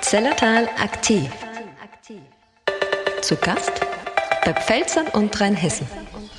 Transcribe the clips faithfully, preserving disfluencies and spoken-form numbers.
Zillertal aktiv. Zu Gast bei Pfälzern und Rheinhessen.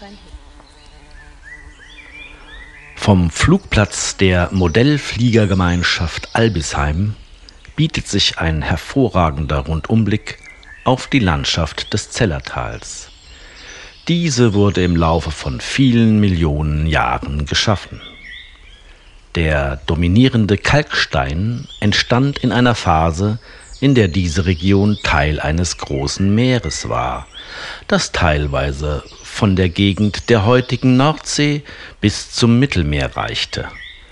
Vom Flugplatz der Modellfliegergemeinschaft Albisheim bietet sich ein hervorragender Rundumblick auf die Landschaft des Zillertals. Diese wurde im Laufe von vielen Millionen Jahren geschaffen. Der dominierende Kalkstein entstand in einer Phase, in der diese Region Teil eines großen Meeres war, das teilweise von der Gegend der heutigen Nordsee bis zum Mittelmeer reichte.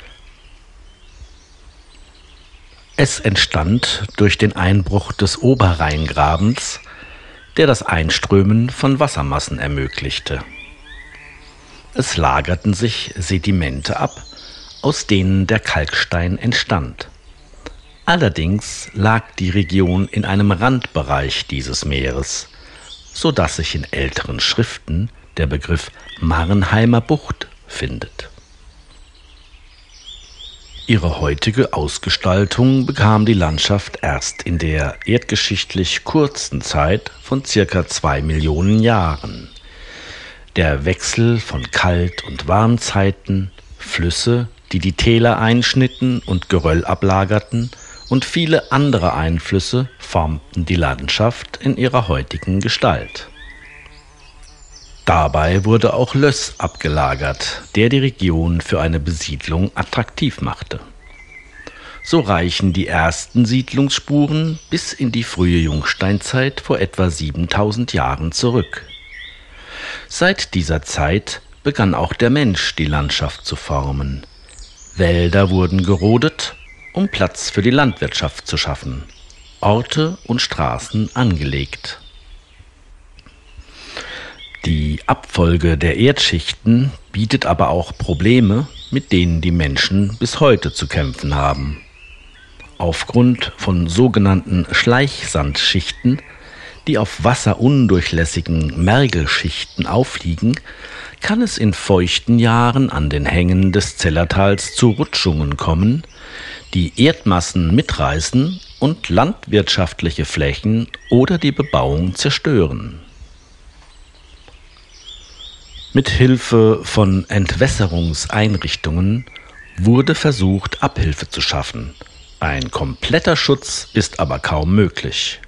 Es entstand durch den Einbruch des Oberrheingrabens, der das Einströmen von Wassermassen ermöglichte. Es lagerten sich Sedimente ab, aus denen der Kalkstein entstand. Allerdings lag die Region in einem Randbereich dieses Meeres, so dass sich in älteren Schriften der Begriff Marnheimer Bucht findet. Ihre heutige Ausgestaltung bekam die Landschaft erst in der erdgeschichtlich kurzen Zeit von circa zwei Millionen Jahren. Der Wechsel von Kalt- und Warmzeiten, Flüsse, die die Täler einschnitten und Geröll ablagerten, und viele andere Einflüsse formten die Landschaft in ihrer heutigen Gestalt. Dabei wurde auch Löss abgelagert, der die Region für eine Besiedlung attraktiv machte. So reichen die ersten Siedlungsspuren bis in die frühe Jungsteinzeit vor etwa siebentausend Jahren zurück. Seit dieser Zeit begann auch der Mensch die Landschaft zu formen. Wälder wurden gerodet, um Platz für die Landwirtschaft zu schaffen, Orte und Straßen angelegt. Die Abfolge der Erdschichten bietet aber auch Probleme, mit denen die Menschen bis heute zu kämpfen haben. Aufgrund von sogenannten Schleichsandschichten, die auf wasserundurchlässigen Mergelschichten aufliegen, kann es in feuchten Jahren an den Hängen des Zillertals zu Rutschungen kommen, die Erdmassen mitreißen und landwirtschaftliche Flächen oder die Bebauung zerstören. Mit Hilfe von Entwässerungseinrichtungen wurde versucht, Abhilfe zu schaffen. Ein kompletter Schutz ist aber kaum möglich.